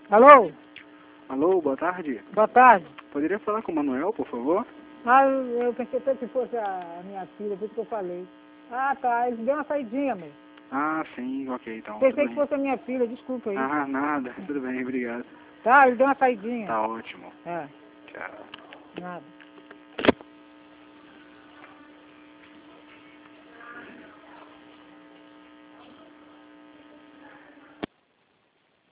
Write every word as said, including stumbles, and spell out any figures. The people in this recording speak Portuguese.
Alô? Alô, boa tarde. Boa tarde. Poderia falar com o Manuel, por favor? Ah, eu, eu pensei até que fosse a minha filha, por isso que eu falei. Ah, tá, eles deu uma saidinha, meu. Ah, sim, ok, então. Pensei tudo que bem. fosse a minha filha, desculpa aí. Ah, nada, tudo bem, obrigado. Tá, ele deu uma saidinha. Tá ótimo. É, Tchau. nada.